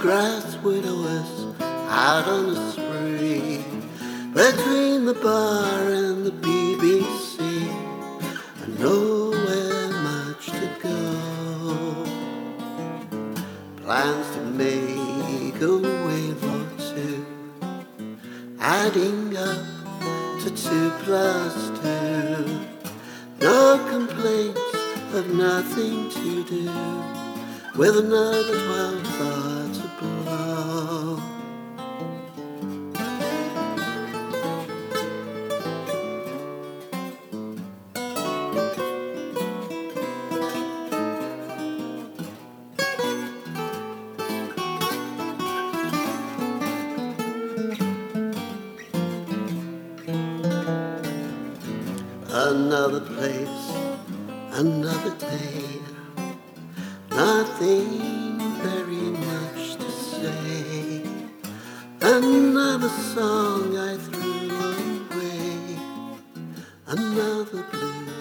grass widowers out on a spree between the bar and the BBC, and nowhere much to go. Plans to make a wave or two, adding up to 2 plus 2. No complaints of nothing to do, with another 12 bar to blow. Another place, another day, nothing very much to say. Another song I threw away, another blue